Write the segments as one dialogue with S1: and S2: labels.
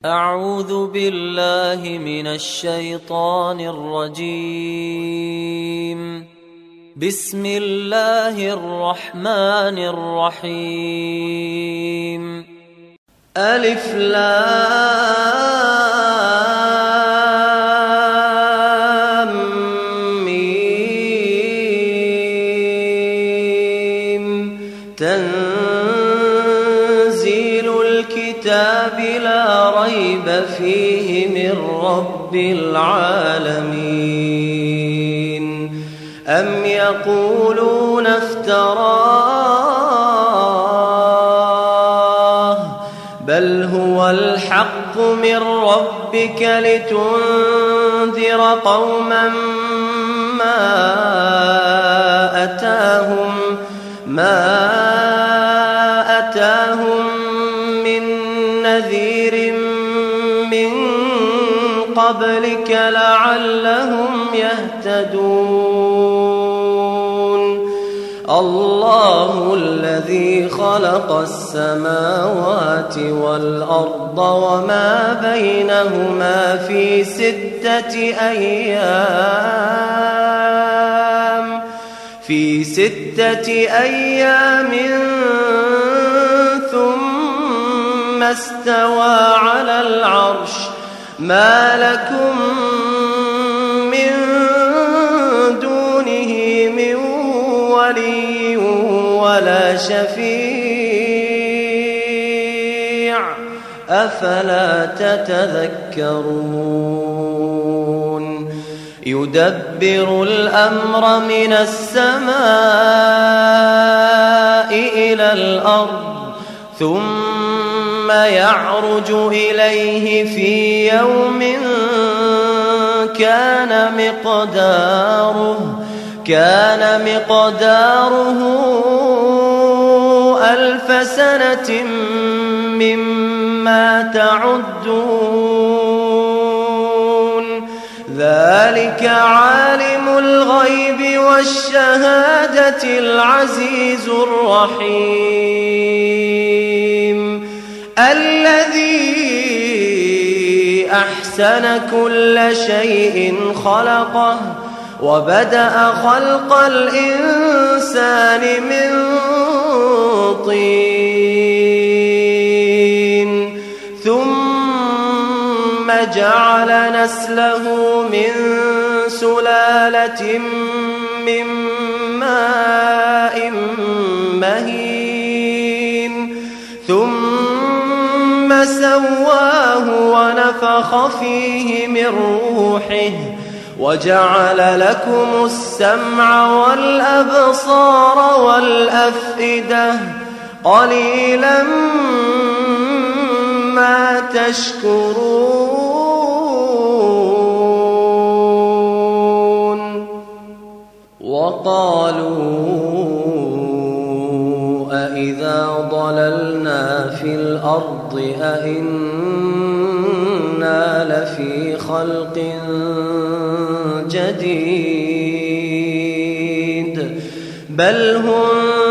S1: أعوذ بالله من الشيطان الرجيم. بسم الله الرحمن الرحيم. ألف لام ميم. تنزيل الكتاب لا ريب فيه من رب العالمين. أم يقولون افتراه بل هو الحق من ربك لتنذر قوما ما أتاهم من نذير من قبلك لعلهم يهتدون. الله الذي خلق السماوات والأرض وما بينهما في 6 أيام ثم استوى على العرش. ما لكم من دونه من ولي ولا شفيع أفلا تتذكرون. يدبر الأمر من السماء إلى الأرض ثم يعرج إليه في يوم كان مقداره 1000 سنة مما تعدون. ذلك عالم الغيب والشهادة العزيز الرحيم. الذي أحسن كل شيء خلقه وبدأ خلق الإنسان من طين ثم جعل نسله من سلالة من ماء مهين ثم سواه ونفخ فيه من روحه وجعل لكم السمع والأبصار والأفئدة قليلا ما تشكرون. وقالوا أإذا ضللنا في الأرض أإنا لفي خلق جديد بل هم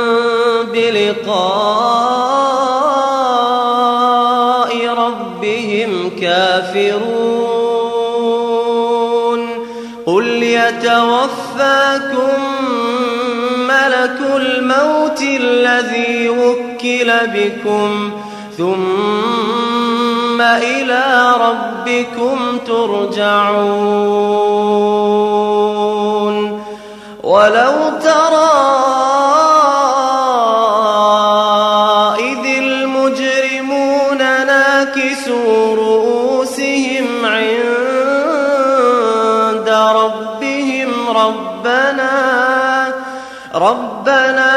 S1: بلقاء ربهم كافرون. قل يتوفاكم ملك الموت الذي وكل بكم ثم إلى ربكم ترجعون. ولو ترى إذ المجرمون ناكسوا رؤوسهم عند ربهم ربنا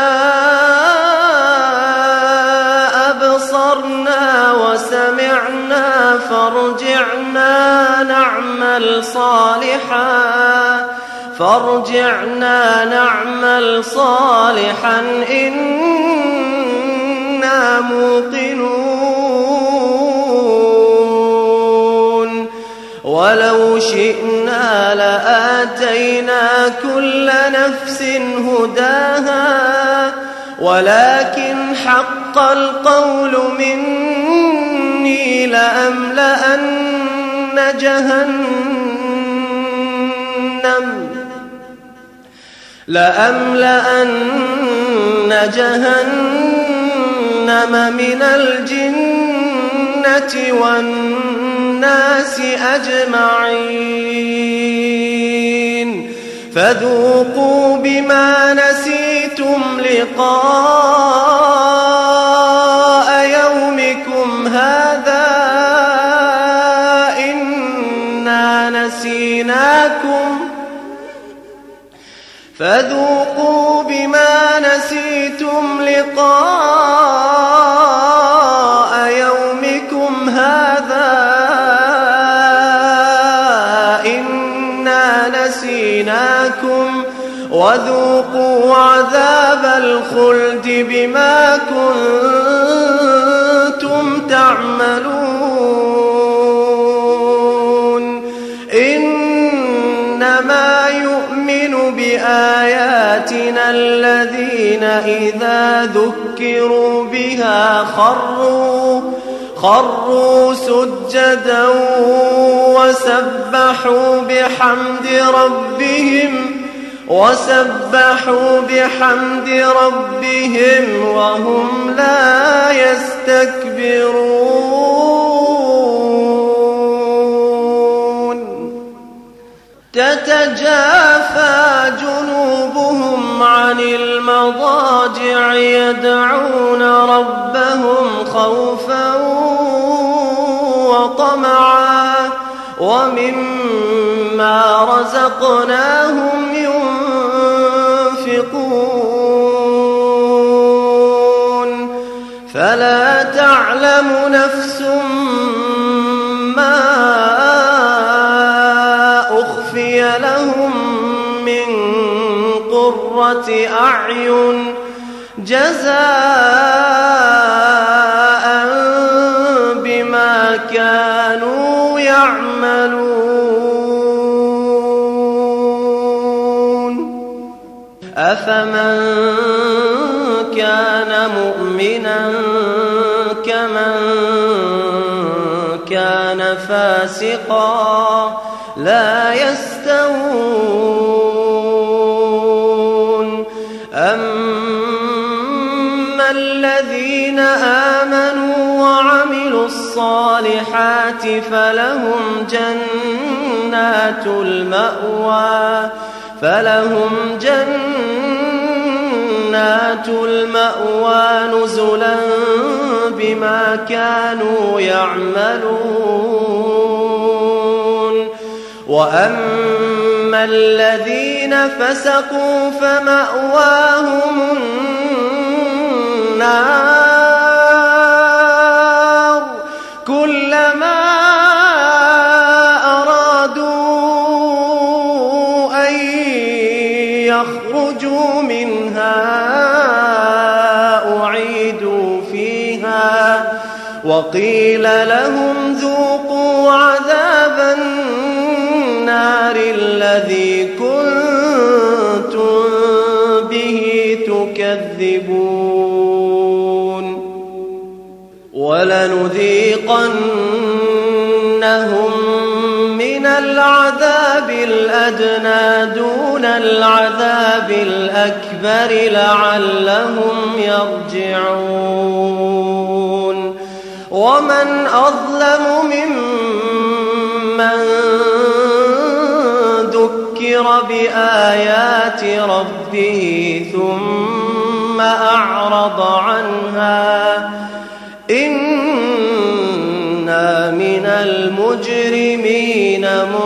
S1: أبصرنا وسمعنا فارجعنا نعمل صالحا إنا موقنون. ولو شئنا لآتينا كل نفس هداها ولكن حق القول مني لأملأن جهنم من الجنة والناس أجمعين فذوقوا بما نسيتم لقاء يومكم هذا إنا نسيناكم فذوقوا بما نسيتم لقاء يومكم هذا إنا نسيناكم وذوقوا عذاب الخلد بما كنتم تعملون إنما يؤمن بآياتنا الذين إذا ذكروا بها خروا سجدا وسبحوا بحمد ربهم وهم لا يستكبرون تتجافى جنوبهم عن المضاجع يدعون ربهم خوفا وطمعا ومما رزقناهم ينفقون فلا تعلم نفس ما أخفي لهم من قرة أعين جزاء بما كانوا يعملون أفمن كان مؤمنا كمن كان فاسقا لا يستوون أما الذين آمنوا وعملوا الصالحات فلهم جنات المأوى نزلا بما كانوا يعملون وأما الذين فسقوا فمأواهم النار كلما أرادوا أن يخرجوا منها أعيدوا فيها وقيل لهم ذوقوا عذاب النار الذي كنتم به تكذبون ولنذيقنهم من العذاب الأدنى دون العذاب الأكبر لعلهم يرجعون ومن أظلم ممن ذكر بآيات ربه ثم أعرض عنها إنا من المجرمين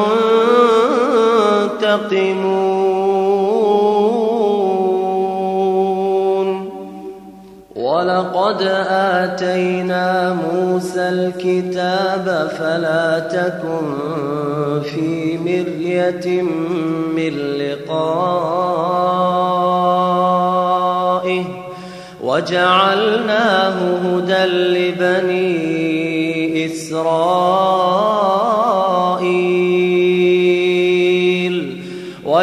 S1: منتقمون ولقد آتينا موسى الكتاب فلا تكن في مرية من لقائه وجعلناه هدى لبني إسرائيل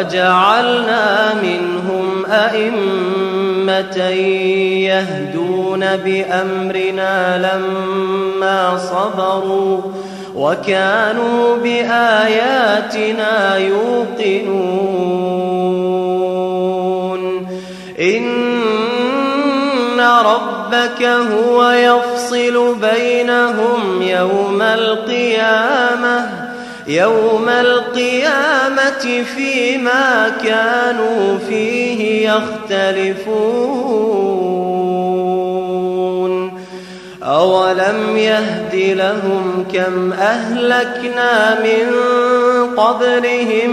S1: وجعلنا منهم أئمة يهدون يمشون بأمرنا لما صبروا وكانوا بآياتنا يوقنون إن ربك هو يفصل بينهم يوم القيامة فيما كانوا فيه يختلفون أولم يهد لهم كم أهلكنا من قبلهم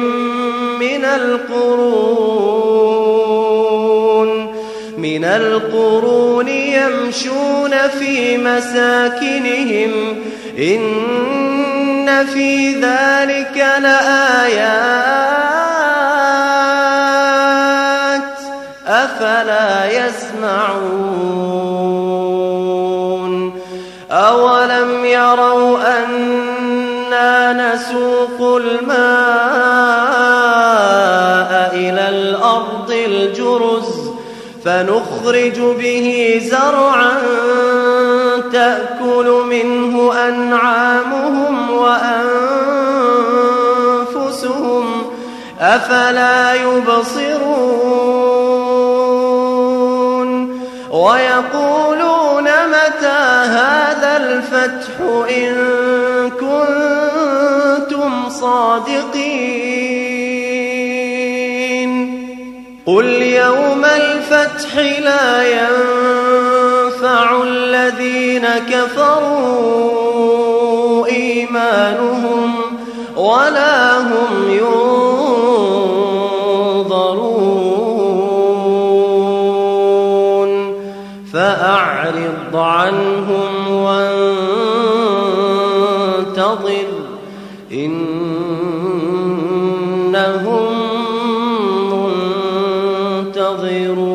S1: من القرون يمشون في مساكنهم إن في ذلك لآيات أفلا يسمعون أولم يروا أنا نسوق الماء إلى الأرض الجرز فنخرج به زرعا تأكل منه أنعامهم وأنفسهم أفلا يبصرون ويقولون متى هذا الفتح إن كنتم صادقين قل يوم الفتح لا ينفع الذين كفروا إيمانهم ولا هم ينظرون فأعرض عنهم وانتظر إنهم منتظرون